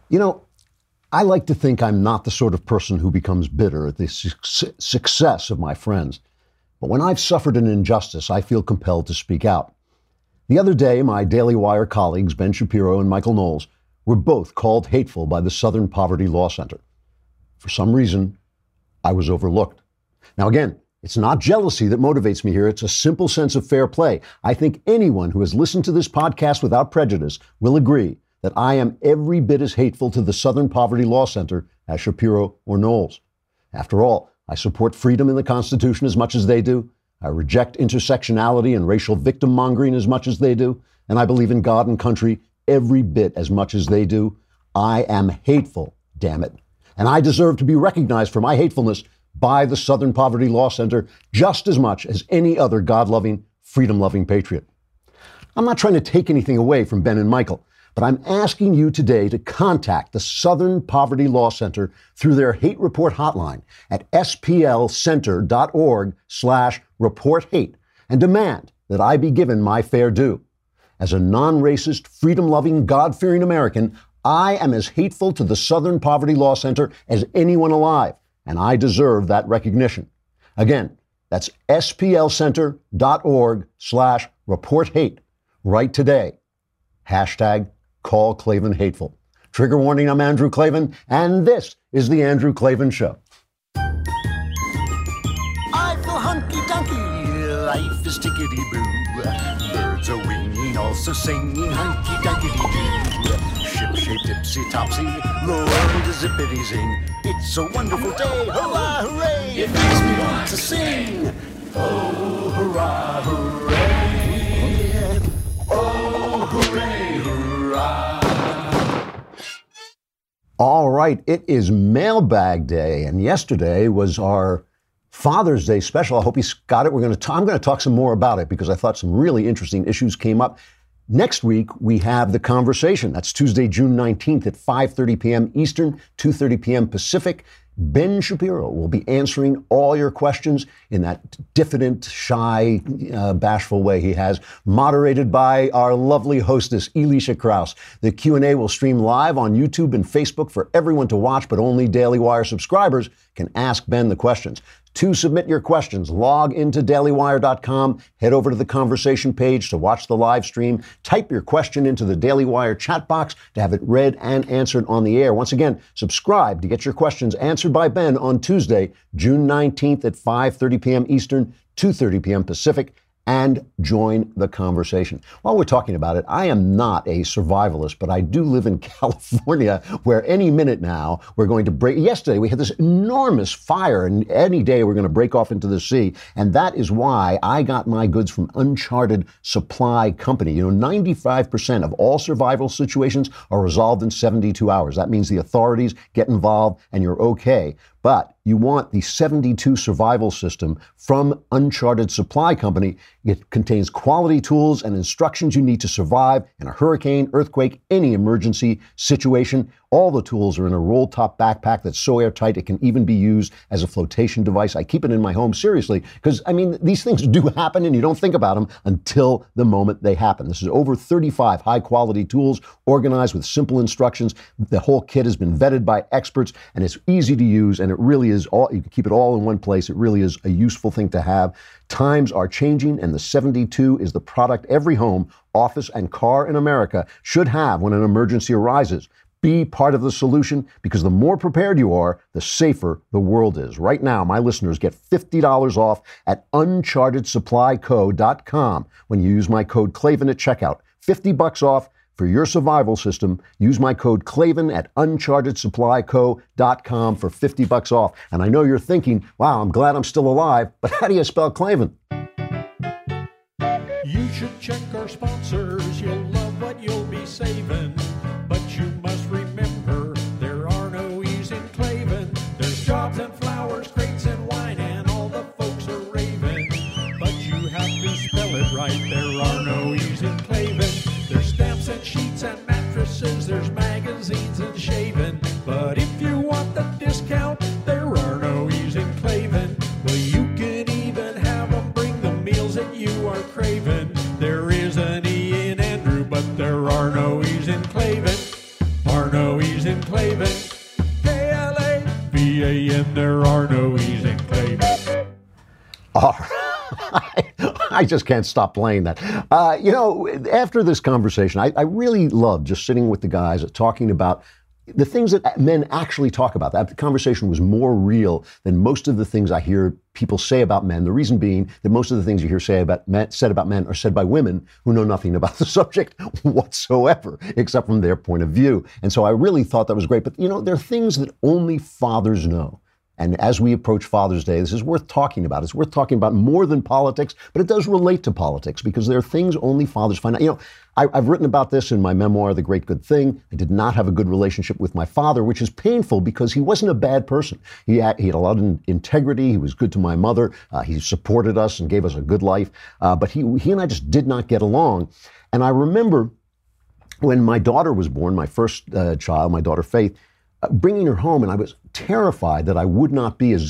You know, I like to think I'm not the sort of person who becomes bitter at the success of my friends. But when I've suffered an injustice, I feel compelled to speak out. The other day, my Daily Wire colleagues, Ben Shapiro and Michael Knowles, were both called hateful by the Southern Poverty Law Center. For some reason, I was overlooked. Now again, it's not jealousy that motivates me here. It's a simple sense of fair play. I think anyone who has listened to this podcast without prejudice will agree that I am every bit as hateful to the Southern Poverty Law Center as Shapiro or Knowles. After all, I support freedom in the Constitution as much as they do. I reject intersectionality and racial victim mongering as much as they do. And I believe in God and country every bit as much as they do. I am hateful, damn it. And I deserve to be recognized for my hatefulness by the Southern Poverty Law Center just as much as any other God-loving, freedom-loving patriot. I'm not trying to take anything away from Ben and Michael, but I'm asking you today to contact the Southern Poverty Law Center through their hate report hotline at splcenter.org/report-hate and demand that I be given my fair due. As a non-racist, freedom-loving, God-fearing American, I am as hateful to the Southern Poverty Law Center as anyone alive, and I deserve that recognition. Again, that's splcenter.org/report-hate. Right today. #CallClavinHateful. Trigger warning, I'm Andrew Klavan, and this is The Andrew Klavan Show. I feel hunky-dunky, life is tickety-boo. Birds are winging, also singing hunky-dunky-doo. Ship-shaped, ipsy-topsy, the world is zippity-zing. It's a wonderful day, hurrah, hooray! It makes me want to sing. Oh, hurrah, hooray! Oh, hooray, hurrah! All right, it is Mailbag Day, and yesterday was our Father's Day special. I hope you got it. I'm going to talk some more about it because I thought some really interesting issues came up. Next week, we have The Conversation. That's Tuesday, June 19th at 5:30 p.m. Eastern, 2:30 p.m. Pacific. Ben Shapiro will be answering all your questions in that diffident, shy, bashful way he has, moderated by our lovely hostess, Elisha Krauss. The Q&A will stream live on YouTube and Facebook for everyone to watch, but only Daily Wire subscribers can ask Ben the questions. To submit your questions, log into dailywire.com, head over to the conversation page to watch the live stream, type your question into the Daily Wire chat box to have it read and answered on the air. Once again, subscribe to get your questions answered by Ben on Tuesday, June 19th at 5:30 p.m. Eastern, 2:30 p.m. Pacific, and join the conversation. While we're talking about it, I am not a survivalist, but I do live in California where any minute now we're going to break. Yesterday we had this enormous fire, and any day we're going to break off into the sea. And that is why I got my goods from Uncharted Supply Company. You know, 95% of all survival situations are resolved in 72 hours. That means the authorities get involved and you're okay. But you want the 72 survival system from Uncharted Supply Company. It contains quality tools and instructions you need to survive in a hurricane, earthquake, any emergency situation. All the tools are in a roll-top backpack that's so airtight it can even be used as a flotation device. I keep it in my home, seriously, because, I mean, these things do happen and you don't think about them until the moment they happen. This is over 35 high-quality tools organized with simple instructions. The whole kit has been vetted by experts, and it's easy to use, and it really is all, you can keep it all in one place. It really is a useful thing to have. Times are changing, and the 72 is the product every home, office, and car in America should have when an emergency arises. Be part of the solution, because the more prepared you are, the safer the world is. Right now, my listeners get $50 off at unchartedsupplyco.com when you use my code Klavan at checkout. $50 off for your survival system. Use my code Klavan at unchartedsupplyco.com for $50 off. And I know you're thinking, wow, I'm glad I'm still alive, but how do you spell Klavan? You should check our sponsors. You'll love what you'll be saving. But you must remember, there are no E's in Klavan. There's jobs and flowers, crates and wine, and all the folks are raving. But you have to spell it right. There are no E's in Klavan. There's stamps and sheets and mattresses. There's magazines and shaving. But if you want the discount, there are no E's in Klavan. Well, you can even have them bring the meals that you are craving. There is an E in Andrew, but there are no E's in Klavan. Are no E's in I just can't stop playing that. After this conversation, I really loved just sitting with the guys talking about the things that men actually talk about. That conversation was more real than most of the things I hear people say about men. The reason being that most of the things you hear said about men are said by women who know nothing about the subject whatsoever, except from their point of view. And so I really thought that was great. But, there are things that only fathers know. And as we approach Father's Day, this is worth talking about. It's worth talking about more than politics, but it does relate to politics because there are things only fathers find out. I've written about this in my memoir, The Great Good Thing. I did not have a good relationship with my father, which is painful because he wasn't a bad person. He had a lot of integrity. He was good to my mother. He supported us and gave us a good life. But he and I just did not get along. And I remember when my daughter was born, my first child, my daughter Faith, bringing her home, and I was terrified that I wouldn't be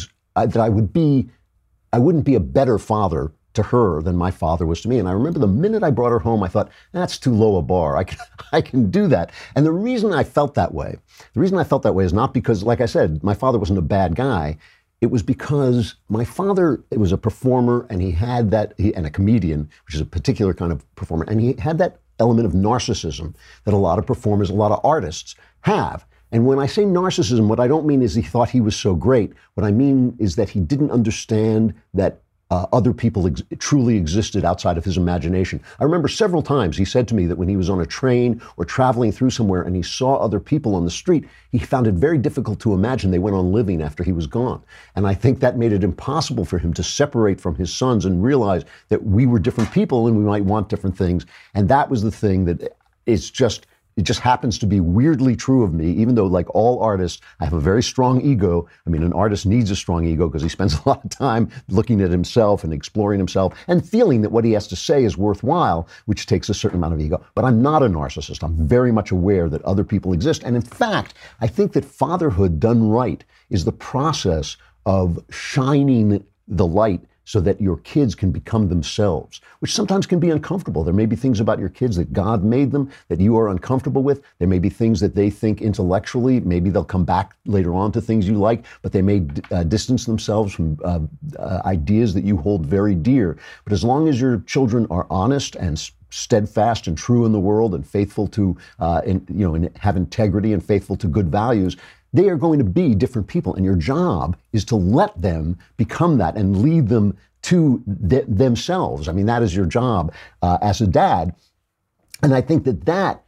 a better father to her than my father was to me. And I remember the minute I brought her home, I thought, that's too low a bar. I can do that. And the reason I felt that way is not because, like I said, my father wasn't a bad guy. It was because my father was a performer, and he had that, and a comedian, which is a particular kind of performer, and he had that element of narcissism that a lot of performers, a lot of artists have. And when I say narcissism, what I don't mean is he thought he was so great. What I mean is that he didn't understand that other people truly existed outside of his imagination. I remember several times he said to me that when he was on a train or traveling through somewhere and he saw other people on the street, he found it very difficult to imagine they went on living after he was gone. And I think that made it impossible for him to separate from his sons and realize that we were different people and we might want different things. And that was the thing that it just happens to be weirdly true of me, even though, like all artists, I have a very strong ego. I mean, an artist needs a strong ego because he spends a lot of time looking at himself and exploring himself and feeling that what he has to say is worthwhile, which takes a certain amount of ego. But I'm not a narcissist. I'm very much aware that other people exist. And in fact, I think that fatherhood done right is the process of shining the light so that your kids can become themselves, which sometimes can be uncomfortable. There may be things about your kids that God made them that you are uncomfortable with. There may be things that they think intellectually. Maybe they'll come back later on to things you like, but they may distance themselves from ideas that you hold very dear. But as long as your children are honest and steadfast and true in the world and faithful to, and have integrity and faithful to good values, they are going to be different people, and your job is to let them become that and lead them to themselves. I mean, that is your job as a dad. And I think that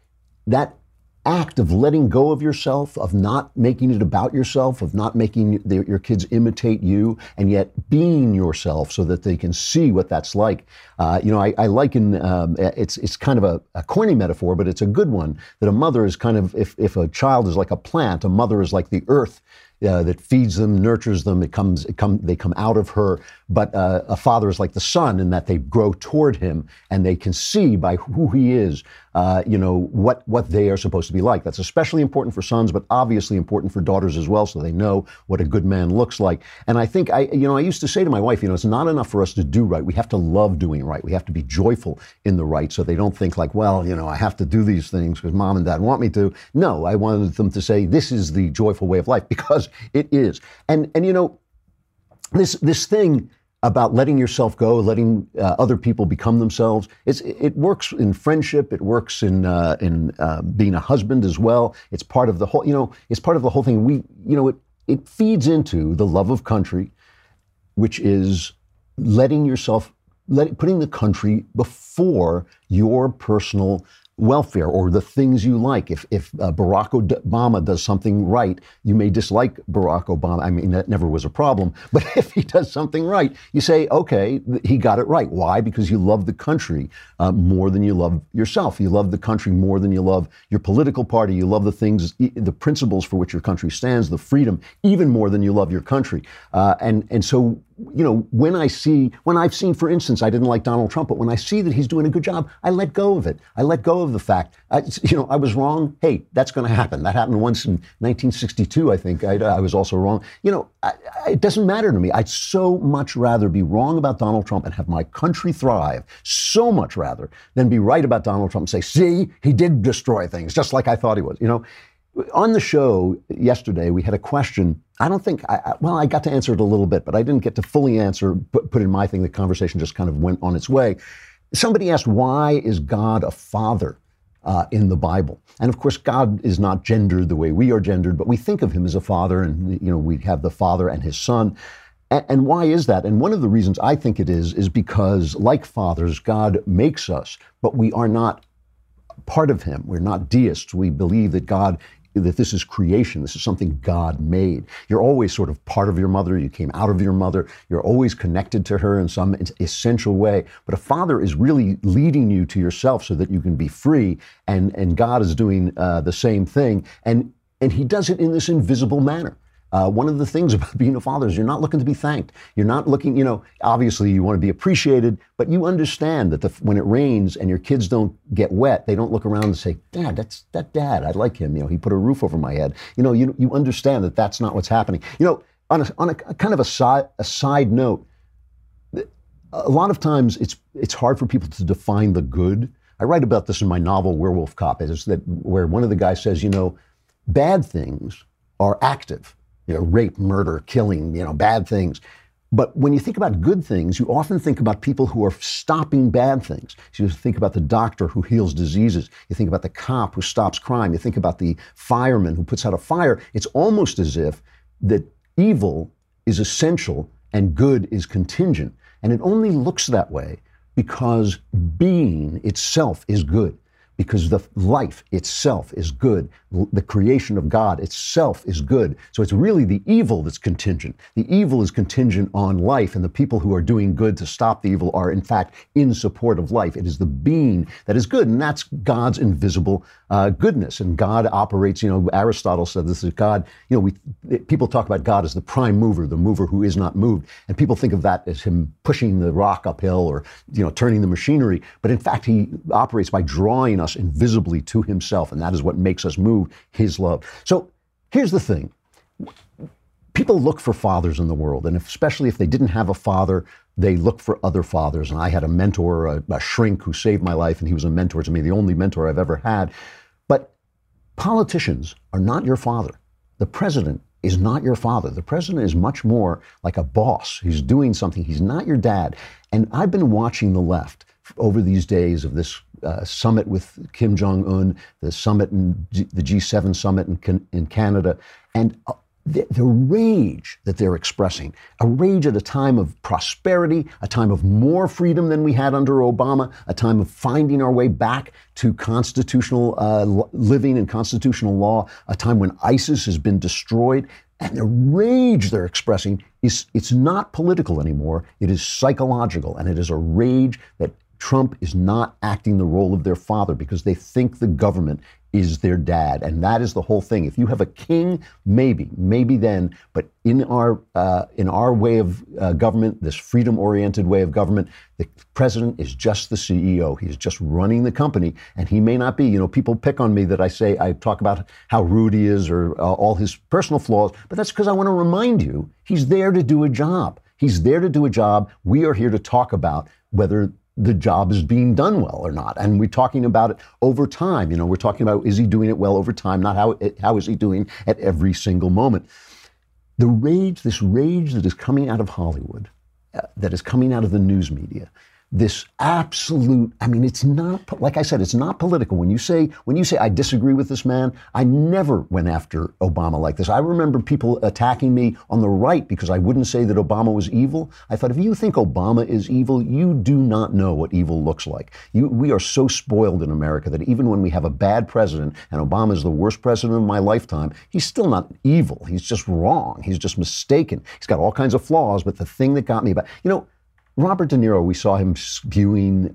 act of letting go of yourself, of not making it about yourself, of not making your kids imitate you, and yet being yourself so that they can see what that's like. I liken, it's kind of a corny metaphor, but it's a good one, that a mother is kind of, if a child is like a plant, a mother is like the earth that feeds them, nurtures them. They come out of her. But a father is like the sun in that they grow toward him and they can see by who he is, what they are supposed to be like. That's especially important for sons, but obviously important for daughters as well, so they know what a good man looks like. And I think I used to say to my wife, it's not enough for us to do right. We have to love doing right. We have to be joyful in the right, so they don't think like, well, I have to do these things because mom and dad want me to. No, I wanted them to say, this is the joyful way of life, because it is. And this thing about letting yourself go, letting other people become themselves, it works in friendship. It works in being a husband as well. It's part of the whole. It's part of the whole thing. It feeds into the love of country, which is putting the country before your personal welfare or the things you like. If Barack Obama does something right, you may dislike Barack Obama. I mean, that never was a problem. But if he does something right, you say, okay, he got it right. Why? Because you love the country more than you love yourself. You love the country more than you love your political party. You love the things, the principles for which your country stands, the freedom, even more than you love your country. And so, when I've seen, for instance, I didn't like Donald Trump, but when I see that he's doing a good job, I let go of it. I let go of the fact, I was wrong. Hey, that's going to happen. That happened once in 1962, I think. I was also wrong. It doesn't matter to me. I'd so much rather be wrong about Donald Trump and have my country thrive, so much rather than be right about Donald Trump and say, see, he did destroy things, just like I thought he was. On the show yesterday, we had a question. I don't think, I got to answer it a little bit, but I didn't get to fully answer, put in my thing. The conversation just kind of went on its way. Somebody asked, why is God a father in the Bible? And of course, God is not gendered the way we are gendered, but we think of him as a father, and we have the Father and his Son. And why is that? And one of the reasons I think it is because, like fathers, God makes us, but we are not part of him. We're not deists. We believe that that this is creation. This is something God made. You're always sort of part of your mother. You came out of your mother. You're always connected to her in some essential way. But a father is really leading you to yourself so that you can be free. And God is doing the same thing. And he does it in this invisible manner. One of the things about being a father is you're not looking to be thanked. You're not looking, obviously you want to be appreciated, but you understand that when it rains and your kids don't get wet, they don't look around and say, Dad, that's that dad. I like him. He put a roof over my head. You understand that that's not what's happening. On a kind of a side note, a lot of times it's hard for people to define the good. I write about this in my novel, Werewolf Cop, where one of the guys says, bad things are active. Rape, murder, killing, bad things. But when you think about good things, you often think about people who are stopping bad things. So you think about the doctor who heals diseases. You think about the cop who stops crime. You think about the fireman who puts out a fire. It's almost as if that evil is essential and good is contingent. And it only looks that way because being itself is good. Because the life itself is good. The creation of God itself is good. So it's really the evil that's contingent. The evil is contingent on life, and the people who are doing good to stop the evil are, in fact, in support of life. It is the being that is good, and that's God's invisible goodness. And God operates, Aristotle said this is God. People talk about God as the prime mover, the mover who is not moved. And people think of that as him pushing the rock uphill or, turning the machinery. But in fact, he operates by drawing us invisibly to himself, and that is what makes us move, his love. So here's the thing. People look for fathers in the world, and especially if they didn't have a father, they look for other fathers. And I had a mentor, a shrink who saved my life, and he was a mentor to me, the only mentor I've ever had. But politicians are not your father. The president is not your father. The president is much more like a boss. He's doing something. He's not your dad. And I've been watching the left over these days of this summit with Kim Jong-un, the summit the G7 summit in Canada, and the rage that they're expressing, a rage at a time of prosperity, a time of more freedom than we had under Obama, a time of finding our way back to constitutional living and constitutional law, a time when ISIS has been destroyed. And the rage they're expressing it's not political anymore. It is psychological, and it is a rage that Trump is not acting the role of their father because they think the government is their dad. And that is the whole thing. If you have a king, maybe then, but in our way of government, this freedom-oriented way of government, the president is just the CEO. He's just running the company, and he may not be. People pick on me that I talk about how rude he is or all his personal flaws, but that's because I want to remind you, he's there to do a job. He's there to do a job. We are here to talk about whether the job is being done well or not. And we're talking about it over time. We're talking about, is he doing it well over time? Not how is he doing at every single moment? This rage that is coming out of Hollywood, that is coming out of the news media, this absolute, it's not, like I said, it's not political. When you say, I disagree with this man, I never went after Obama like this. I remember people attacking me on the right because I wouldn't say that Obama was evil. I thought, if you think Obama is evil, you do not know what evil looks like. We are so spoiled in America that even when we have a bad president, and Obama is the worst president of my lifetime, he's still not evil. He's just wrong. He's just mistaken. He's got all kinds of flaws, but the thing that got me about, Robert De Niro, we saw him spewing,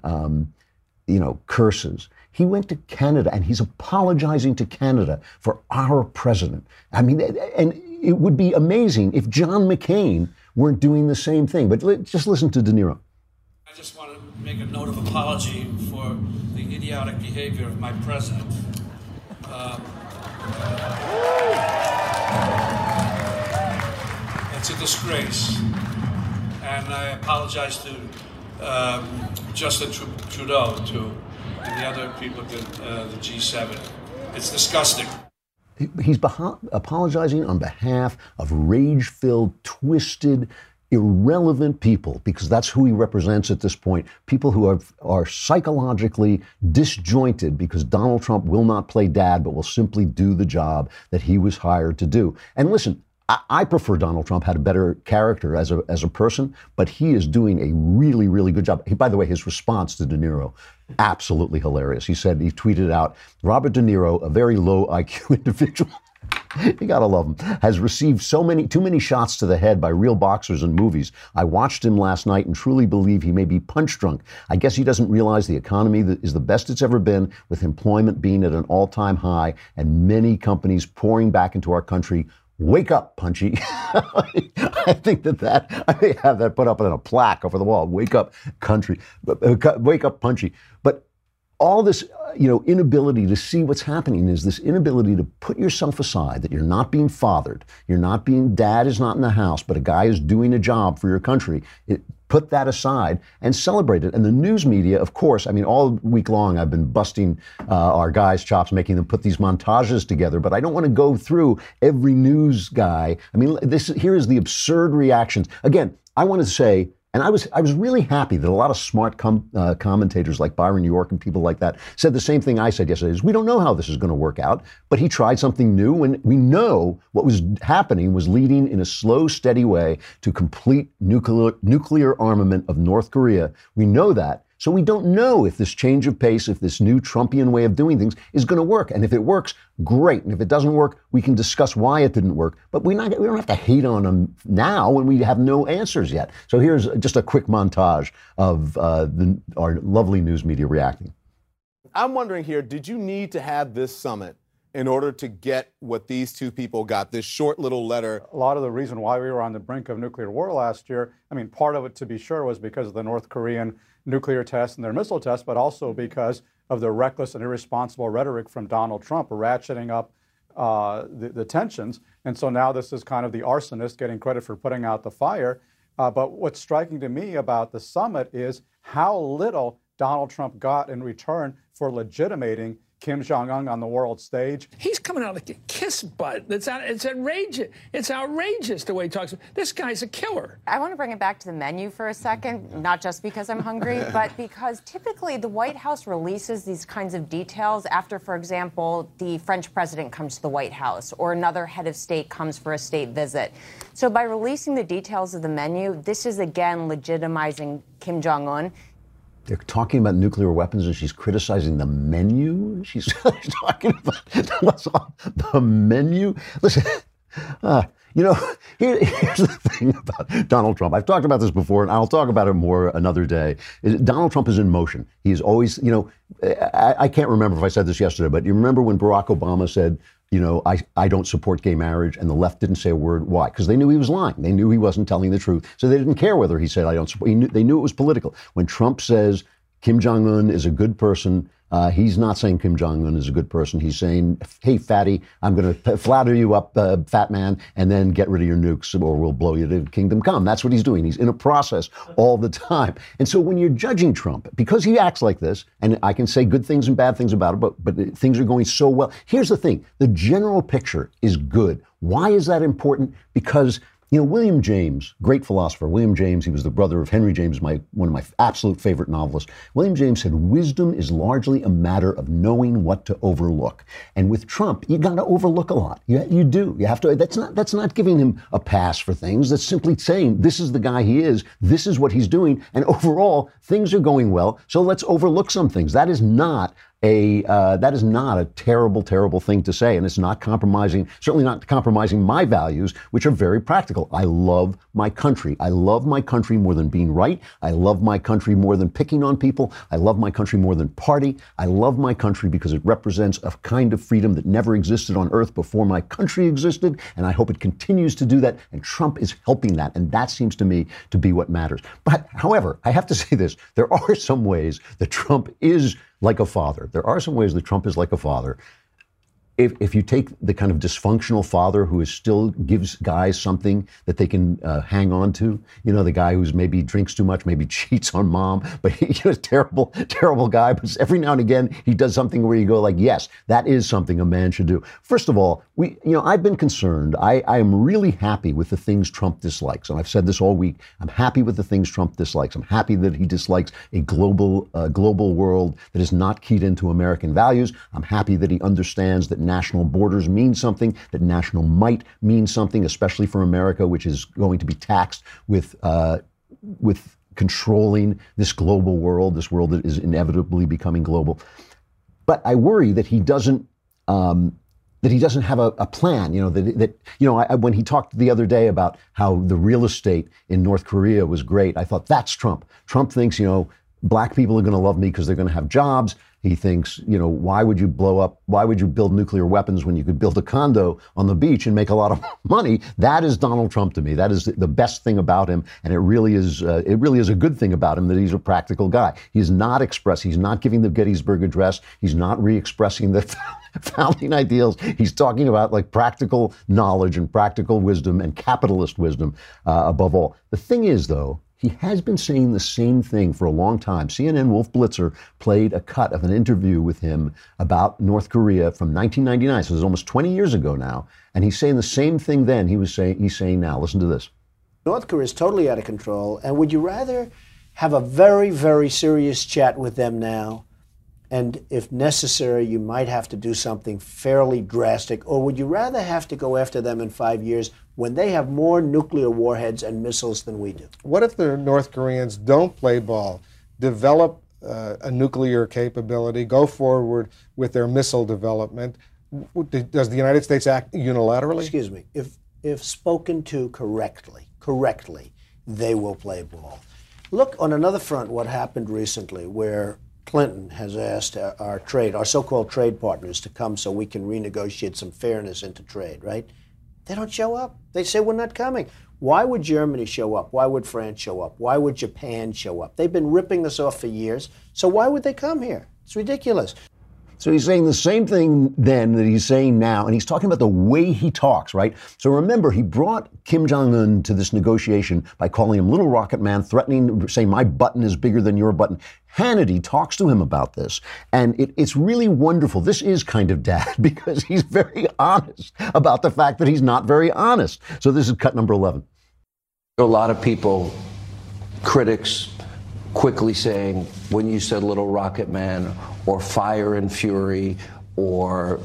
curses. He went to Canada and he's apologizing to Canada for our president. And it would be amazing if John McCain weren't doing the same thing. But just listen to De Niro. I just want to make a note of apology for the idiotic behavior of my president. It's a disgrace. And I apologize to Justin Trudeau, and the other people at the G7. It's disgusting. He's apologizing on behalf of rage-filled, twisted, irrelevant people, because that's who he represents at this point. People who are psychologically disjointed because Donald Trump will not play dad, but will simply do the job that he was hired to do. And listen, I prefer Donald Trump, had a better character as a person, but he is doing a really, really good job. By the way, his response to De Niro, absolutely hilarious. He tweeted out, Robert De Niro, a very low IQ individual, you gotta love him, has received too many shots to the head by real boxers in movies. I watched him last night and truly believe he may be punch drunk. I guess he doesn't realize the economy is the best it's ever been, with employment being at an all-time high and many companies pouring back into our country. Wake up, Punchy. I think I may have that put up on a plaque over the wall. Wake up, country. Wake up, Punchy. But all this, inability to see what's happening is this inability to put yourself aside, that you're not being fathered. Dad is not in the house, but a guy is doing a job for your country. Put that aside and celebrate it. And the news media, of course, all week long I've been busting our guys' chops, making them put these montages together, but I don't want to go through every news guy. Here is the absurd reactions. Again, I want to say, and I was really happy that a lot of smart commentators like Byron York and people like that said the same thing I said yesterday, is we don't know how this is going to work out, but he tried something new, and we know what was happening was leading in a slow, steady way to complete nuclear armament of North Korea. We know that. So we don't know if this change of pace, if this new Trumpian way of doing things is going to work. And if it works, great. And if it doesn't work, we can discuss why it didn't work. But we don't have to hate on him now when we have no answers yet. So here's just a quick montage of our lovely news media reacting. I'm wondering here, did you need to have this summit in order to get what these two people got, this short little letter? A lot of the reason why we were on the brink of nuclear war last year, part of it, to be sure, was because of the North Korean nuclear tests and their missile tests, but also because of the reckless and irresponsible rhetoric from Donald Trump, ratcheting up the tensions. And so now this is kind of the arsonist getting credit for putting out the fire. But what's striking to me about the summit is how little Donald Trump got in return for legitimating Kim Jong-un on the world stage. He's coming out like a kiss butt. It's outrageous. It's outrageous the way he talks. This guy's a killer. I want to bring it back to the menu for a second, not just because I'm hungry, but because typically the White House releases these kinds of details after, for example, the French president comes to the White House or another head of state comes for a state visit. So by releasing the details of the menu, this is again legitimizing Kim Jong-un. They're talking about nuclear weapons and she's criticizing the menu? She's talking about what's on the menu? Listen, here's the thing about Donald Trump. I've talked about this before, and I'll talk about it more another day. Donald Trump is in motion. He is always, I can't remember if I said this yesterday, but you remember when Barack Obama said, I don't support gay marriage, and the left didn't say a word. Why? Because they knew he was lying. They knew he wasn't telling the truth. So they didn't care whether he said, I don't support. They knew it was political. When Trump says Kim Jong-un is a good person, he's not saying Kim Jong-un is a good person. He's saying, hey, fatty, I'm going to flatter you up, fat man, and then get rid of your nukes or we'll blow you to kingdom come. That's what he's doing. He's in a process all the time. And so when you're judging Trump, because he acts like this, and I can say good things and bad things about it, but things are going so well. Here's the thing. The general picture is good. Why is that important? Because William James, great philosopher, William James, he was the brother of Henry James, one of my absolute favorite novelists. William James said, wisdom is largely a matter of knowing what to overlook. And with Trump, you got to overlook a lot. You do. You have to. That's not giving him a pass for things. That's simply saying, this is the guy he is. This is what he's doing. And overall, things are going well. So let's overlook some things. That is not a terrible, terrible thing to say. And it's not compromising, certainly not compromising my values, which are very practical. I love my country. I love my country more than being right. I love my country more than picking on people. I love my country more than party. I love my country because it represents a kind of freedom that never existed on earth before my country existed. And I hope it continues to do that. And Trump is helping that. And that seems to me to be what matters. But however, I have to say this, there are some ways that Trump is like a father. There are some ways that Trump is like a father. if you take the kind of dysfunctional father who still gives guys something that they can hang on to, the guy who's maybe drinks too much, maybe cheats on mom, but he's a terrible, terrible guy. But every now and again, he does something where you go like, yes, that is something a man should do. First of all, I've been concerned. I am really happy with the things Trump dislikes. And I've said this all week. I'm happy with the things Trump dislikes. I'm happy that he dislikes a global world that is not keyed into American values. I'm happy that he understands that national borders mean something, that national might means something, especially for America, which is going to be taxed with controlling this global world, this world that is inevitably becoming global. But I worry that he doesn't have a plan. When he talked the other day about how the real estate in North Korea was great, I thought that's Trump. Trump thinks, black people are going to love me because they're going to have jobs. He thinks, why would you build nuclear weapons when you could build a condo on the beach and make a lot of money? That is Donald Trump to me. That is the best thing about him. And it really is a good thing about him that he's a practical guy. He's not giving the Gettysburg Address. He's not re-expressing the founding ideals. He's talking about like practical knowledge and practical wisdom and capitalist wisdom above all. The thing is, though, he has been saying the same thing for a long time. CNN Wolf Blitzer played a cut of an interview with him about North Korea from 1999, so it's almost 20 years ago now. And he's saying the same thing then he's saying now. Listen to this. North Korea is totally out of control. And would you rather have a very, very serious chat with them now? And if necessary, you might have to do something fairly drastic. Or would you rather have to go after them in 5 years when they have more nuclear warheads and missiles than we do? What if the North Koreans don't play ball, develop a nuclear capability, go forward with their missile development? Does the United States act unilaterally? Excuse me. If spoken to correctly, they will play ball. Look on another front what happened recently where Clinton has asked our so-called trade partners to come so we can renegotiate some fairness into trade, right? They don't show up. They say we're not coming. Why would Germany show up? Why would France show up? Why would Japan show up? They've been ripping us off for years, so why would they come here? It's ridiculous. So he's saying the same thing then that he's saying now, and he's talking about the way he talks, right? So remember, he brought Kim Jong-un to this negotiation by calling him Little Rocket Man, threatening, saying, my button is bigger than your button. Hannity talks to him about this, and it's really wonderful. This is kind of dad, because he's very honest about the fact that he's not very honest. So this is cut number 11. A lot of people, critics, quickly saying, when you said Little Rocket Man or Fire and Fury, or,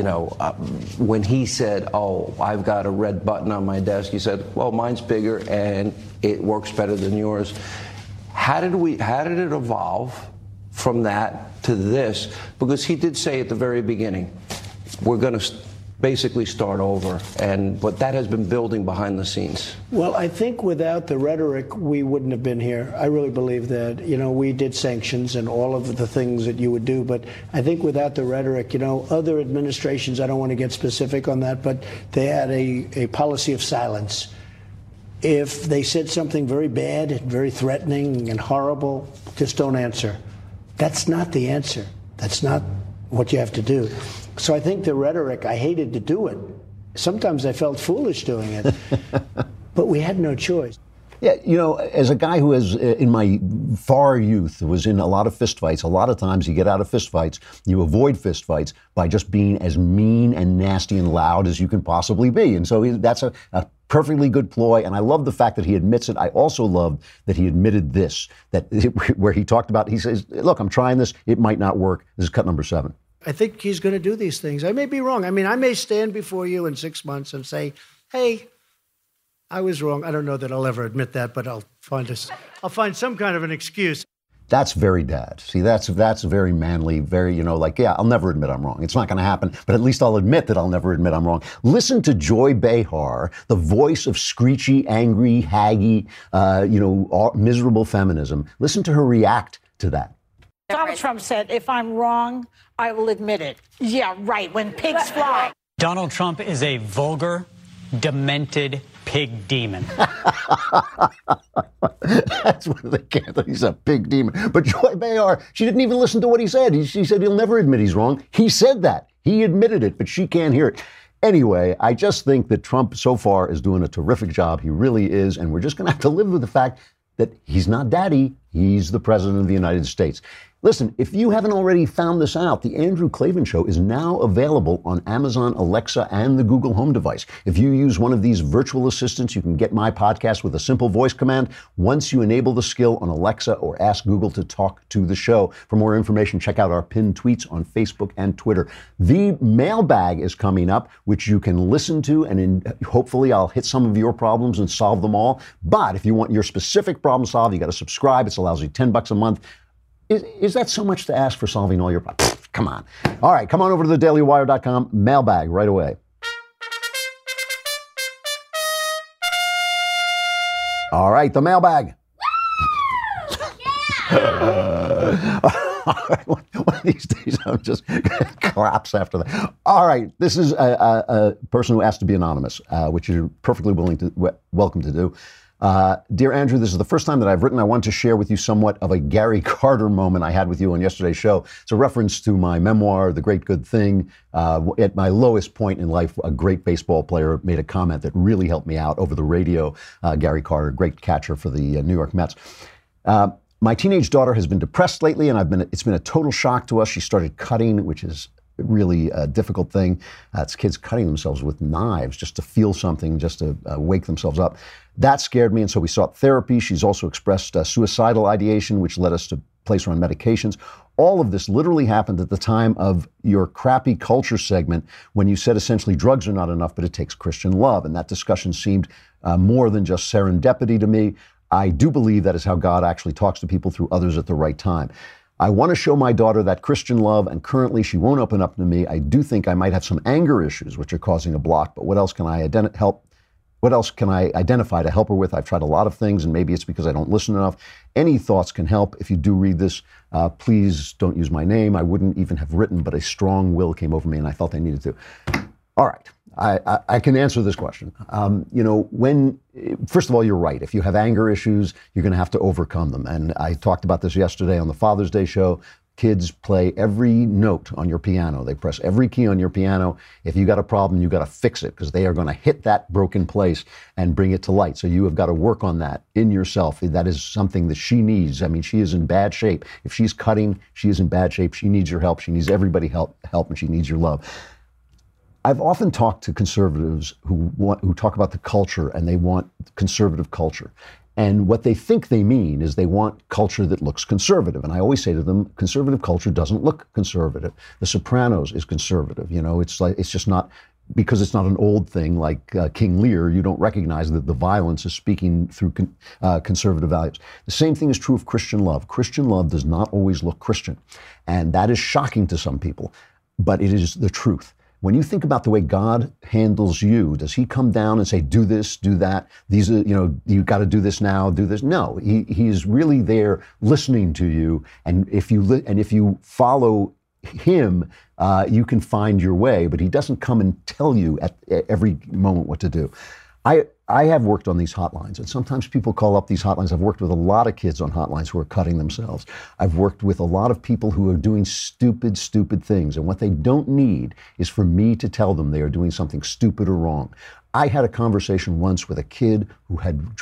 when he said, oh, I've got a red button on my desk, he said, well, mine's bigger and it works better than yours. How did it evolve from that to this? Because he did say at the very beginning, we're going to basically start over, but that has been building behind the scenes. Well, I think without the rhetoric, we wouldn't have been here. I really believe that. We did sanctions and all of the things that you would do, but I think without the rhetoric, other administrations, I don't want to get specific on that, but they had a policy of silence. If they said something very bad and very threatening and horrible, just don't answer. That's not the answer. That's not what you have to do. So I think the rhetoric, I hated to do it. Sometimes I felt foolish doing it, but we had no choice. Yeah, as a guy who has, in my far youth, was in a lot of fistfights, a lot of times you get out of fistfights, you avoid fistfights by just being as mean and nasty and loud as you can possibly be. And so that's a perfectly good ploy, and I love the fact that he admits it. I also love that he admitted this, where he talked about, he says, look, I'm trying this, it might not work. This is cut number 7. I think he's going to do these things. I may be wrong. I mean, I may stand before you in 6 months and say, hey, I was wrong. I don't know that I'll ever admit that, but I'll find some kind of an excuse. That's very dad. See, that's very manly, very, I'll never admit I'm wrong. It's not going to happen, but at least I'll admit that I'll never admit I'm wrong. Listen to Joy Behar, the voice of screechy, angry, haggy, miserable feminism. Listen to her react to that. Donald Trump said, if I'm wrong, I will admit it. Yeah, right, when pigs fly. Donald Trump is a vulgar, demented pig demon. That's what they can't. He's a pig demon. But Joy Behar, she didn't even listen to what he said. She said he'll never admit he's wrong. He said that. He admitted it, but she can't hear it. Anyway, I just think that Trump so far is doing a terrific job. He really is. And we're just going to have to live with the fact that he's not daddy. He's the president of the United States. Listen, if you haven't already found this out, The Andrew Klavan Show is now available on Amazon Alexa and the Google Home device. If you use one of these virtual assistants, you can get my podcast with a simple voice command. Once you enable the skill on Alexa or ask Google to talk to the show. For more information, check out our pinned tweets on Facebook and Twitter. The mailbag is coming up, which you can listen to, and hopefully I'll hit some of your problems and solve them all. But if you want your specific problem solved, you got to subscribe. It's a lousy $10 a month. Is that so much to ask for solving all your problems? Come on. All right, come on over to thedailywire.com. Mailbag right away. All right, the mailbag. One of these days, I'm just going to collapse after that. All right, this is a person who asked to be anonymous, which you're perfectly welcome to do. Dear Andrew, this is the first time that I've written. I want to share with you somewhat of a Gary Carter moment I had with you on yesterday's show. It's a reference to my memoir, The Great Good Thing. At my lowest point in life, a great baseball player made a comment that really helped me out over the radio. Gary Carter, great catcher for the New York Mets. My teenage daughter has been depressed lately, and it's been a total shock to us. She started cutting, which is really a difficult thing. It's kids cutting themselves with knives just to feel something, just to wake themselves up. That scared me, and so we sought therapy. She's also expressed suicidal ideation, which led us to place her on medications. All of this literally happened at the time of your crappy culture segment when you said essentially drugs are not enough, but it takes Christian love. And that discussion seemed more than just serendipity to me. I do believe that is how God actually talks to people, through others at the right time. I want to show my daughter that Christian love, and currently she won't open up to me. I do think I might have some anger issues, which are causing a block, but what else can I identify to help her with? I've tried a lot of things, and maybe it's because I don't listen enough. Any thoughts can help. If you do read this, please don't use my name. I wouldn't even have written, but a strong will came over me, and I felt I needed to. All right. I can answer this question. First of all, you're right. If you have anger issues, you're going to have to overcome them. And I talked about this yesterday on the Father's Day show. Kids play every note on your piano. They press every key on your piano. If you got a problem, you got to fix it, because they are going to hit that broken place and bring it to light. So you have got to work on that in yourself. That is something that she needs. I mean, she is in bad shape. If she's cutting, she is in bad shape. She needs your help. She needs everybody's help, and she needs your love. I've often talked to conservatives who talk about the culture, and they want conservative culture. And what they think they mean is they want culture that looks conservative. And I always say to them, conservative culture doesn't look conservative. The Sopranos is conservative. It's just not, because it's not an old thing like King Lear, you don't recognize that the violence is speaking through conservative values. The same thing is true of Christian love. Christian love does not always look Christian. And that is shocking to some people, but it is the truth. When you think about the way God handles you, does he come down and say, do this, do that? These are, you got to do this now, do this. No, he is really there listening to you. And if you follow him, you can find your way, but he doesn't come and tell you at every moment what to do. I have worked on these hotlines, and sometimes people call up these hotlines. I've worked with a lot of kids on hotlines who are cutting themselves. I've worked with a lot of people who are doing stupid things, and what they don't need is for me to tell them they are doing something stupid or wrong. I had a conversation once with a kid who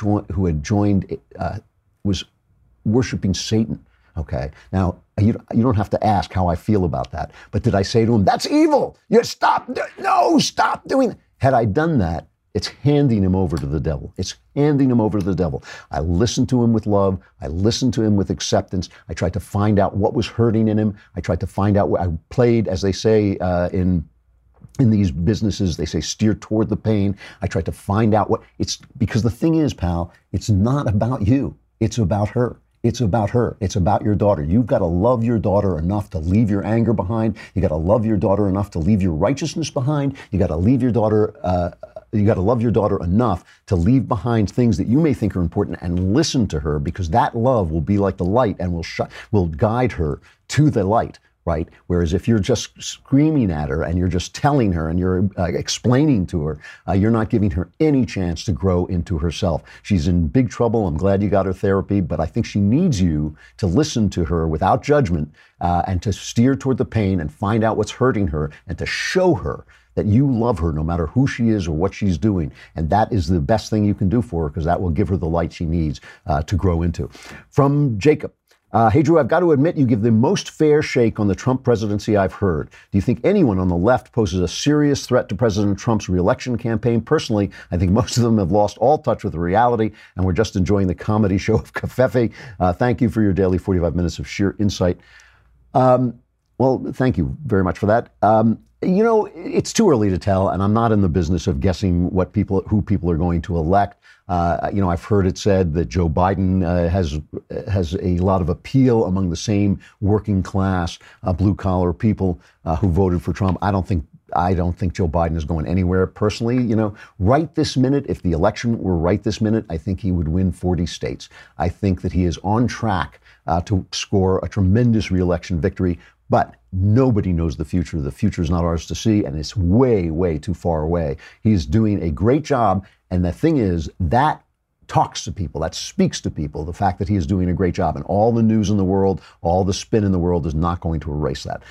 was worshiping Satan. Okay, now you don't have to ask how I feel about that, but did I say to him, "That's evil. Stop doing that"? Had I done that, it's handing him over to the devil. It's handing him over to the devil. I listened to him with love. I listened to him with acceptance. I tried to find out what was hurting in him. I tried to find out what I played, as they say in these businesses, they say steer toward the pain. I tried to find out because the thing is, pal, it's not about you. It's about her. It's about her. It's about your daughter. You've got to love your daughter enough to leave your anger behind. You got to love your daughter enough to leave your righteousness behind. You got to leave your daughter. You got to love your daughter enough to leave behind things that you may think are important and listen to her, because that love will be like the light and will guide her to the light. right? Whereas if you're just screaming at her and you're just telling her and you're explaining to her, you're not giving her any chance to grow into herself. She's in big trouble. I'm glad you got her therapy, but I think she needs you to listen to her without judgment and to steer toward the pain and find out what's hurting her and to show her that you love her no matter who she is or what she's doing. And that is the best thing you can do for her, because that will give her the light she needs to grow into. From Jacob. Hey, Drew, I've got to admit you give the most fair shake on the Trump presidency I've heard. Do you think anyone on the left poses a serious threat to President Trump's reelection campaign? Personally, I think most of them have lost all touch with the reality, and we're just enjoying the comedy show of Covfefe. Thank you for your daily 45 minutes of sheer insight. Well, thank you very much for that. You know, it's too early to tell, and I'm not in the business of guessing who people are going to elect. You know, I've heard it said that Joe Biden has a lot of appeal among the same working class, blue collar people who voted for Trump. I don't think Joe Biden is going anywhere. Personally, you know, right this minute, if the election were right this minute, I think he would win 40 states. I think that he is on track to score a tremendous reelection victory. But nobody knows the future. The future is not ours to see, and it's way, way too far away. He's doing a great job, and the thing is, that talks to people, that speaks to people, the fact that he is doing a great job. And all the news in the world, all the spin in the world is not going to erase that.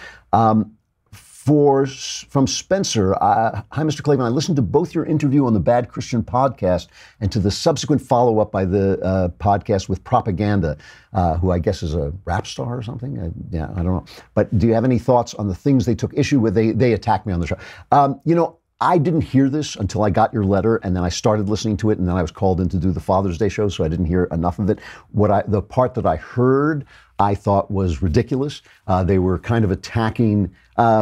From Spencer, hi, Mr. Klavan. I listened to both your interview on the Bad Christian podcast and to the subsequent follow-up by the podcast with Propaganda, who I guess is a rap star or something. I don't know. But do you have any thoughts on the things they took issue with? They attacked me on the show. You know, I didn't hear this until I got your letter, and then I started listening to it, and then I was called in to do the Father's Day show, so I didn't hear enough of it. The part that I heard, I thought was ridiculous. They were kind of attacking.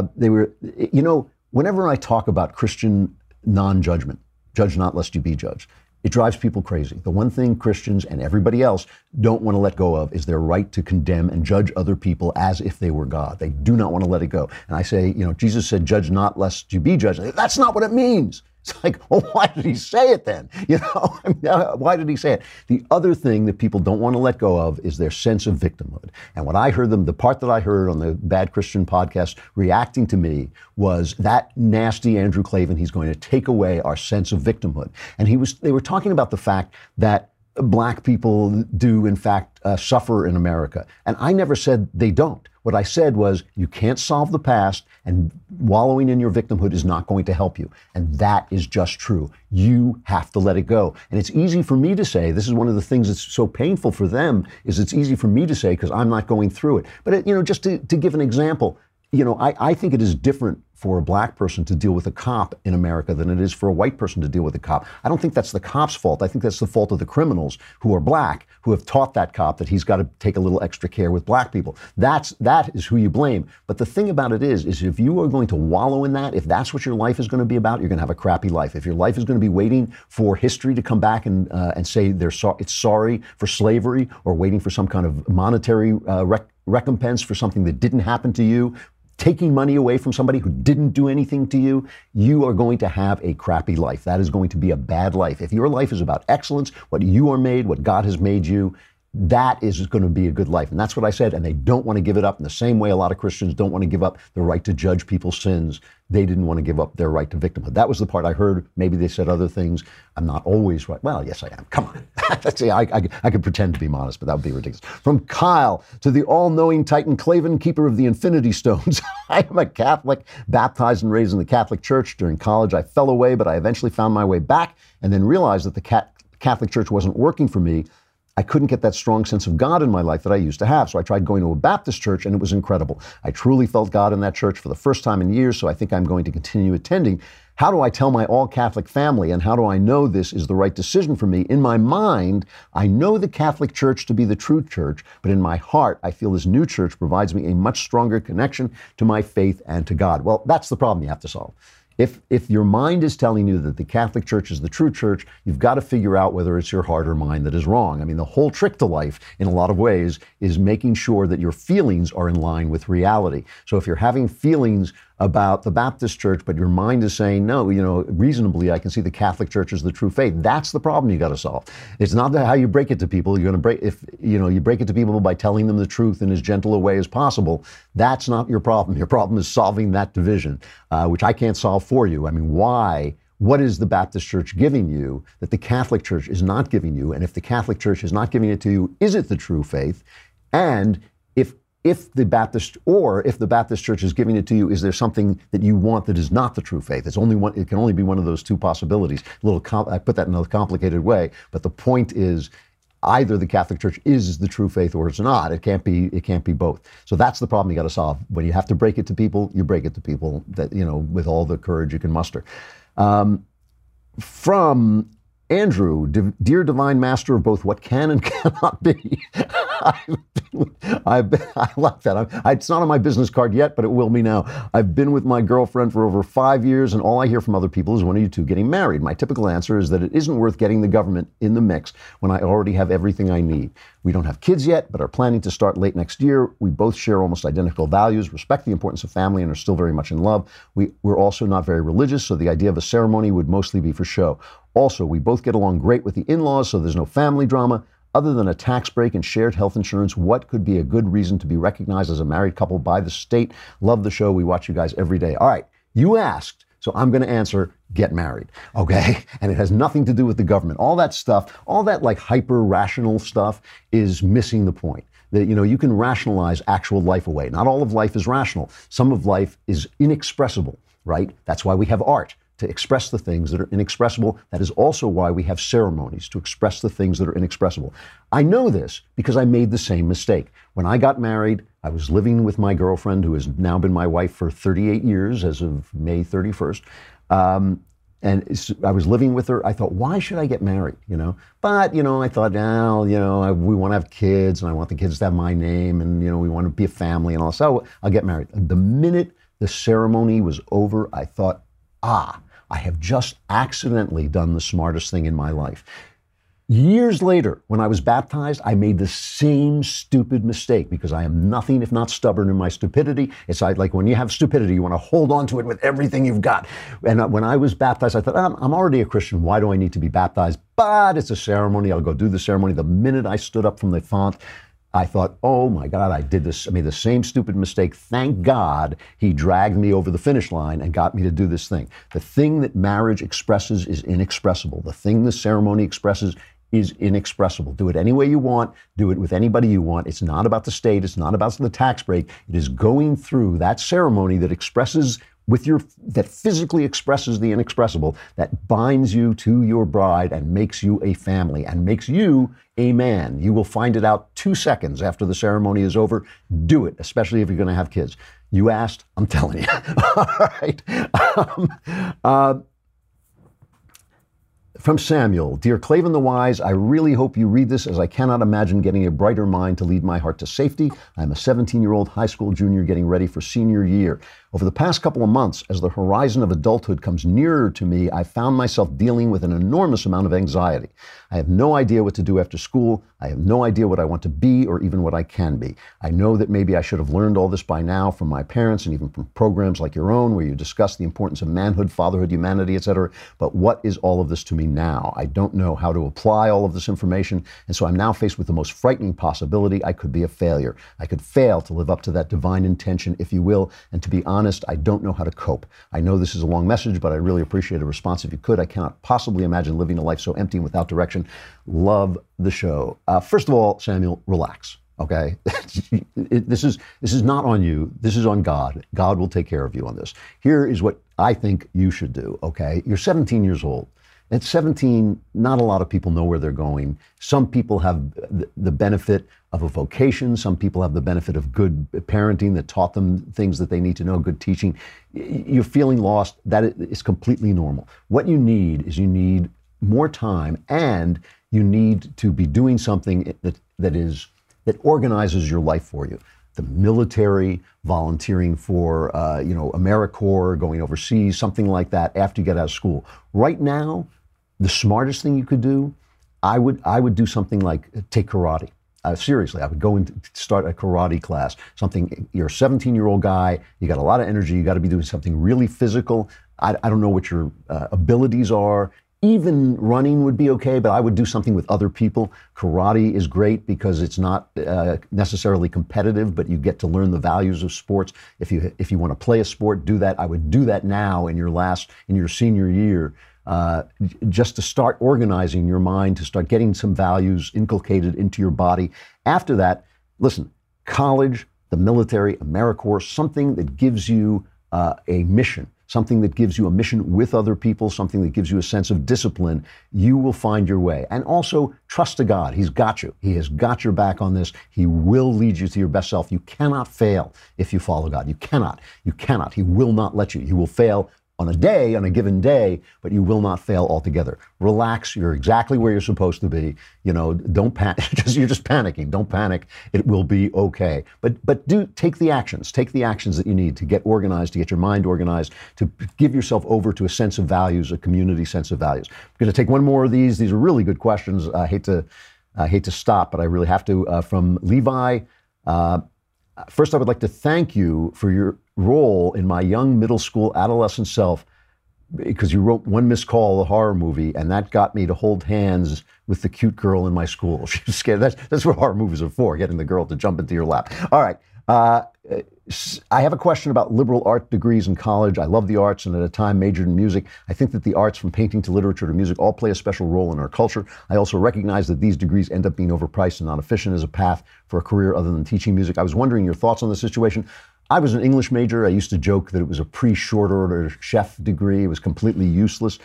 You know, whenever I talk about Christian non-judgment, judge not lest you be judged, it drives people crazy. The one thing Christians and everybody else don't want to let go of is their right to condemn and judge other people as if they were God. They do not want to let it go. And I say, you know, Jesus said, judge not lest you be judged. That's not what it means. It's like, well, why did he say it then? You know, I mean, why did he say it? The other thing that people don't want to let go of is their sense of victimhood. And what I heard the part that I heard on the Bad Christian podcast reacting to me was that nasty Andrew Klavan, he's going to take away our sense of victimhood. And they were talking about the fact that black people do, in fact, suffer in America. And I never said they don't. What I said was, you can't solve the past, and wallowing in your victimhood is not going to help you. And that is just true. You have to let it go. And it's easy for me to say, this is one of the things that's so painful for them, is it's easy for me to say because I'm not going through it. But, you know, just to give an example, you know, I think it is different for a black person to deal with a cop in America than it is for a white person to deal with a cop. I don't think that's the cop's fault. I think that's the fault of the criminals who are black, who have taught that cop that he's got to take a little extra care with black people. That is who you blame. But the thing about it is if you are going to wallow in that, if that's what your life is going to be about, you're going to have a crappy life. If your life is going to be waiting for history to come back and say it's sorry for slavery, or waiting for some kind of monetary recompense for something that didn't happen to you, taking money away from somebody who didn't do anything to you, you are going to have a crappy life. That is going to be a bad life. If your life is about excellence, what you are made, what God has made you, that is going to be a good life. And that's what I said. And they don't want to give it up in the same way a lot of Christians don't want to give up the right to judge people's sins. They didn't want to give up their right to victimhood. That was the part I heard. Maybe they said other things. I'm not always right. Well, yes, I am. Come on. See, I could pretend to be modest, but that would be ridiculous. From Kyle, to the all-knowing Titan Klavan, keeper of the Infinity Stones. I am a Catholic, baptized and raised in the Catholic Church. During college, I fell away, but I eventually found my way back and then realized that the Catholic Church wasn't working for me. I couldn't get that strong sense of God in my life that I used to have. So I tried going to a Baptist church, and it was incredible. I truly felt God in that church for the first time in years, so I think I'm going to continue attending. How do I tell my all-Catholic family, and how do I know this is the right decision for me? In my mind, I know the Catholic Church to be the true church, but in my heart, I feel this new church provides me a much stronger connection to my faith and to God. Well, that's the problem you have to solve. If your mind is telling you that the Catholic Church is the true church, you've got to figure out whether it's your heart or mind that is wrong. I mean, the whole trick to life, in a lot of ways, is making sure that your feelings are in line with reality. So if you're having feelings about the Baptist church, but your mind is saying, no, you know, reasonably, I can see the Catholic Church as the true faith. That's the problem you got to solve. It's not how you break it to people. You're going to break, if, you know, you break it to people by telling them the truth in as gentle a way as possible. That's not your problem. Your problem is solving that division, which I can't solve for you. I mean, why? What is the Baptist Church giving you that the Catholic Church is not giving you? And if the Catholic Church is not giving it to you, is it the true faith? And if the Baptist Church is giving it to you, is there something that you want that is not the true faith? It's only one. It can only be one of those two possibilities. I put that in a complicated way, but the point is, either the Catholic Church is the true faith or it's not. It can't be both. So that's the problem you got to solve. When you have to break it to people, you break it to people that, you know, with all the courage you can muster. From Andrew, dear Divine Master of both what can and cannot be. I like that. It's not on my business card yet, but it will be now. I've been with my girlfriend for over 5 years, and all I hear from other people is one of you two getting married. My typical answer is that it isn't worth getting the government in the mix when I already have everything I need. We don't have kids yet, but are planning to start late next year. We both share almost identical values, respect the importance of family, and are still very much in love. We're also not very religious, so the idea of a ceremony would mostly be for show. Also, we both get along great with the in-laws, so there's no family drama. Other than a tax break and shared health insurance, what could be a good reason to be recognized as a married couple by the state? Love the show. We watch you guys every day. All right, you asked, so I'm going to answer, get married, okay? And it has nothing to do with the government. All that stuff, all that like hyper-rational stuff is missing the point. That, you know, you can rationalize actual life away. Not all of life is rational. Some of life is inexpressible, right? That's why we have art, to express the things that are inexpressible. That is also why we have ceremonies, to express the things that are inexpressible. I know this because I made the same mistake. When I got married, I was living with my girlfriend, who has now been my wife for 38 years as of May 31st. And I was living with her. I thought, why should I get married? You know, but, you know, I thought, well, you know, we want to have kids and I want the kids to have my name and, you know, we want to be a family and all. So I'll get married. The minute the ceremony was over, I thought, I have just accidentally done the smartest thing in my life. Years later, when I was baptized, I made the same stupid mistake because I am nothing if not stubborn in my stupidity. It's like when you have stupidity, you want to hold on to it with everything you've got. And when I was baptized, I thought, I'm already a Christian. Why do I need to be baptized? But it's a ceremony. I'll go do the ceremony. The minute I stood up from the font, I thought, oh my God, I made the same stupid mistake. Thank God he dragged me over the finish line and got me to do this thing. The thing that marriage expresses is inexpressible. The thing the ceremony expresses is inexpressible. Do it any way you want. Do it with anybody you want. It's not about the state. It's not about the tax break. It is going through that ceremony that expresses that physically expresses the inexpressible, that binds you to your bride and makes you a family and makes you a man. You will find it out 2 seconds after the ceremony is over. Do it, especially if you're going to have kids. You asked, I'm telling you. All right. From Samuel, dear Klavan the Wise, I really hope you read this as I cannot imagine getting a brighter mind to lead my heart to safety. I'm a 17-year-old high school junior getting ready for senior year. Over the past couple of months, as the horizon of adulthood comes nearer to me, I found myself dealing with an enormous amount of anxiety. I have no idea what to do after school. I have no idea what I want to be or even what I can be. I know that maybe I should have learned all this by now from my parents and even from programs like your own where you discuss the importance of manhood, fatherhood, humanity, etc. But what is all of this to me now? I don't know how to apply all of this information, and so I'm now faced with the most frightening possibility. I could be a failure. I could fail to live up to that divine intention, if you will, and to be honest, I don't know how to cope. I know this is a long message, but I really appreciate a response if you could. I cannot possibly imagine living a life so empty and without direction. Love the show. First of all, Samuel, relax. Okay, this is not on you. This is on God. God will take care of you on this. Here is what I think you should do. Okay, you're 17 years old. At 17, not a lot of people know where they're going. Some people have the benefit of a vocation. Some people have the benefit of good parenting that taught them things that they need to know, good teaching. You're feeling lost. That is completely normal. What you need more time, and you need to be doing something that organizes your life for you. The military, volunteering for AmeriCorps, going overseas, something like that after you get out of school. Right now, the smartest thing you could do, I would do something like take karate. Seriously, I would go and start a karate class. Something, you're a 17-year-old guy, you got a lot of energy, you got to be doing something really physical. I don't know what your abilities are. Even running would be okay, but I would do something with other people. Karate is great because it's not necessarily competitive, but you get to learn the values of sports. If you want to play a sport, do that. I would do that now in your senior year, just to start organizing your mind, to start getting some values inculcated into your body. After that, listen, college, the military, AmeriCorps, something that gives you a mission. Something that gives you a mission with other people, something that gives you a sense of discipline, you will find your way. And also, trust to God. He's got you. He has got your back on this. He will lead you to your best self. You cannot fail if you follow God. You cannot. You cannot. He will not let you. You will fail on a given day, but you will not fail altogether. Relax. You're exactly where you're supposed to be. Don't panic. You're just panicking. Don't panic. It will be okay. But take the actions. Take the actions that you need to get organized, to get your mind organized, to give yourself over to a sense of values, a community sense of values. I'm going to take one more of these. These are really good questions. I hate to stop, but I really have to. From Levi. First, I would like to thank you for your role in my young middle school adolescent self, because you wrote One Missed Call, the horror movie, and that got me to hold hands with the cute girl in my school. She was scared. That's what horror movies are for, getting the girl to jump into your lap. All right. I have a question about liberal art degrees in college. I love the arts and at a time majored in music. I think that the arts, from painting to literature to music, all play a special role in our culture. I also recognize that these degrees end up being overpriced and not efficient as a path for a career other than teaching music. I was wondering your thoughts on the situation. I was an English major. I used to joke that it was a pre-short order chef degree. It was completely useless.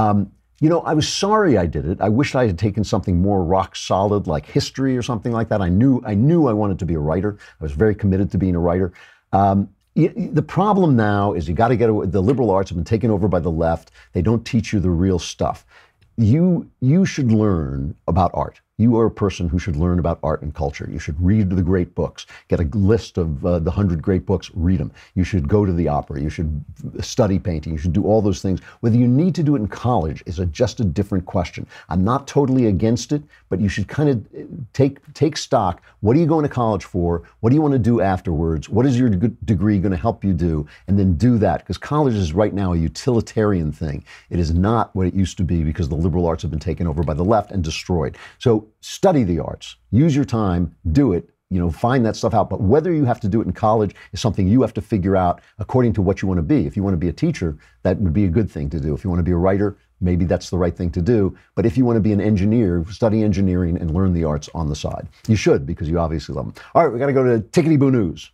I was sorry I did it. I wished I had taken something more rock solid like history or something like that. I knew I wanted to be a writer. I was very committed to being a writer. The problem now is you got to get away. The liberal arts have been taken over by the left. They don't teach you the real stuff. You should learn about art. You are a person who should learn about art and culture. You should read the great books. Get a list of the 100 great books, read them. You should go to the opera. You should study painting. You should do all those things. Whether you need to do it in college is just a different question. I'm not totally against it, but you should kind of take stock. What are you going to college for? What do you want to do afterwards? What is your degree going to help you do? And then do that, because college is right now a utilitarian thing. It is not what it used to be, because the liberal arts have been taken over by the left and destroyed. So study the arts, use your time, do it, find that stuff out. But whether you have to do it in college is something you have to figure out according to what you want to be. If you want to be a teacher, that would be a good thing to do. If you want to be a writer, maybe that's the right thing to do. But if you want to be an engineer, study engineering and learn the arts on the side. You should, because you obviously love them. All right, we got to go to Tickety Boo News.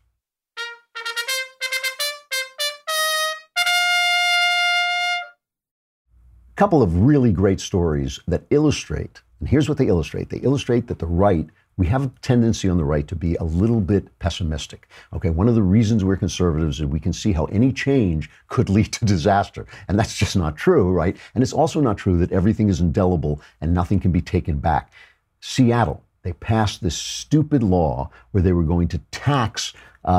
Couple of really great stories that illustrate, and here's what they illustrate. They illustrate that the right, we have a tendency on the right to be a little bit pessimistic. Okay, one of the reasons we're conservatives is we can see how any change could lead to disaster. And that's just not true, right? And it's also not true that everything is indelible and nothing can be taken back. Seattle, they passed this stupid law where they were going to tax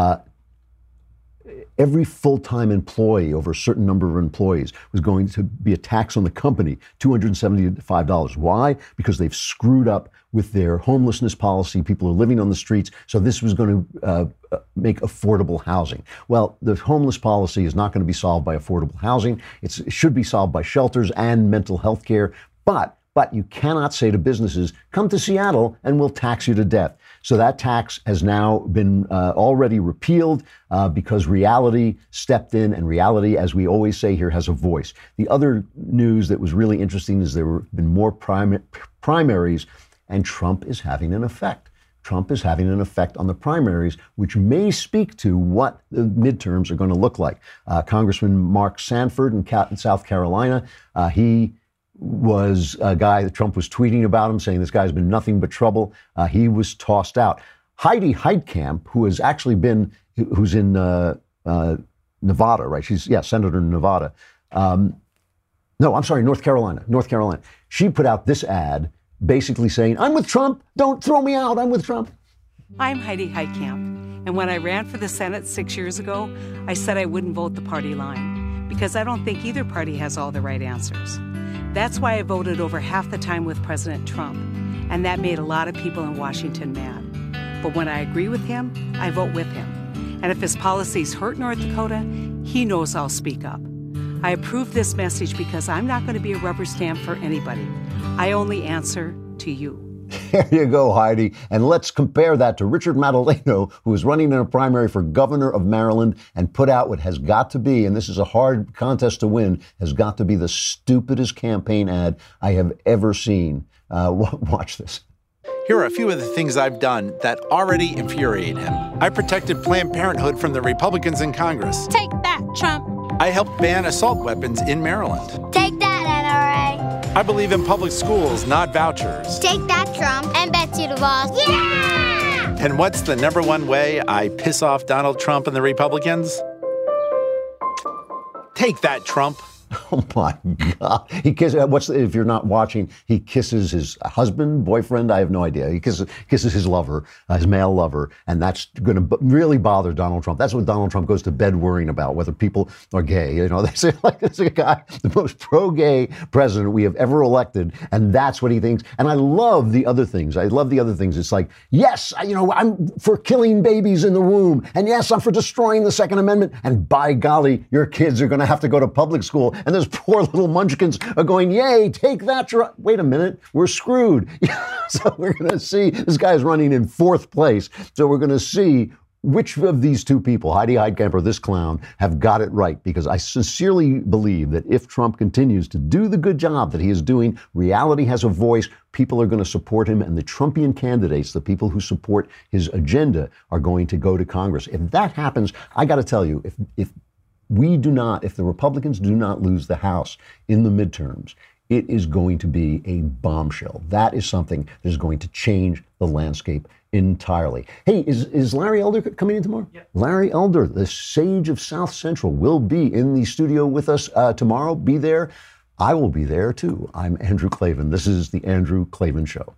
every full-time employee over a certain number of employees was going to be a tax on the company, $275. Why? Because they've screwed up with their homelessness policy. People are living on the streets. So this was going to make affordable housing. Well, the homeless policy is not going to be solved by affordable housing. It should be solved by shelters and mental health care. But you cannot say to businesses, come to Seattle and we'll tax you to death. So that tax has now been already repealed because reality stepped in, and reality, as we always say here, has a voice. The other news that was really interesting is there have been more primaries, and Trump is having an effect. Trump is having an effect on the primaries, which may speak to what the midterms are going to look like. Congressman Mark Sanford in South Carolina, he was a guy that Trump was tweeting about him, saying this guy's been nothing but trouble. He was tossed out. Heidi Heitkamp, who has actually been, who's in Nevada, right? She's, senator in Nevada. No, I'm sorry, North Carolina. She put out this ad basically saying, I'm with Trump. Don't throw me out. I'm with Trump. I'm Heidi Heitkamp. And when I ran for the Senate 6 years ago, I said I wouldn't vote the party line because I don't think either party has all the right answers. That's why I voted over half the time with President Trump. and that made a lot of people in Washington mad. But when I agree with him, I vote with him. And if his policies hurt North Dakota, he knows I'll speak up. I approve this message because I'm not going to be a rubber stamp for anybody. I only answer to you. There you go, Heidi. And let's compare that to Richard Madaleno, who is running in a primary for governor of Maryland and put out what has got to be, and this is a hard contest to win, has got to be the stupidest campaign ad I have ever seen. Watch this. Here are a few of the things I've done that already infuriate him. I protected Planned Parenthood from the Republicans in Congress. Take that, Trump. I helped ban assault weapons in Maryland. Take that, NRA. I believe in public schools, not vouchers. Take that, Trump. And Betsy DeVos. Yeah! And what's the number one way I piss off Donald Trump and the Republicans? Take that, Trump. Oh, my God. He kisses, if you're not watching, he kisses his husband, boyfriend, I have no idea. He kisses his lover, his male lover, and that's going to really bother Donald Trump. That's what Donald Trump goes to bed worrying about, whether people are gay. You know, they say, like, this is a guy, the most pro-gay president we have ever elected, and that's what he thinks. And I love the other things. It's like, yes, I'm for killing babies in the womb, and yes, I'm for destroying the Second Amendment, and by golly, your kids are going to have to go to public school. And those poor little munchkins are going, yay, take that. Wait a minute, we're screwed. So we're going to see, this guy's running in fourth place. So we're going to see which of these two people, Heidi Heitkamp or this clown, have got it right. Because I sincerely believe that if Trump continues to do the good job that he is doing, reality has a voice, people are going to support him, and the Trumpian candidates, the people who support his agenda, are going to go to Congress. If that happens, I got to tell you, if the Republicans do not lose the House in the midterms, it is going to be a bombshell. That is something that is going to change the landscape entirely. Hey, is Larry Elder coming in tomorrow? Yeah. Larry Elder, the sage of South Central, will be in the studio with us tomorrow. Be there. I will be there, too. I'm Andrew Klavan. This is The Andrew Klavan Show.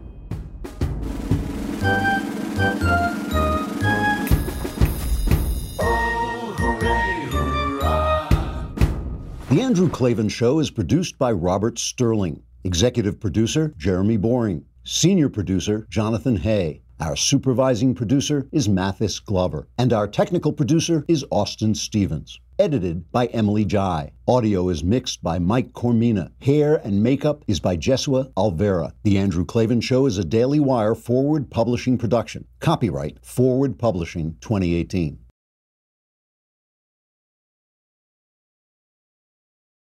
The Andrew Klavan Show is produced by Robert Sterling. Executive producer, Jeremy Boring. Senior producer, Jonathan Hay. Our supervising producer is Mathis Glover. And our technical producer is Austin Stevens. Edited by Emily Jai. Audio is mixed by Mike Cormina. Hair and makeup is by Jesua Alvera. The Andrew Klavan Show is a Daily Wire Forward Publishing production. Copyright Forward Publishing 2018.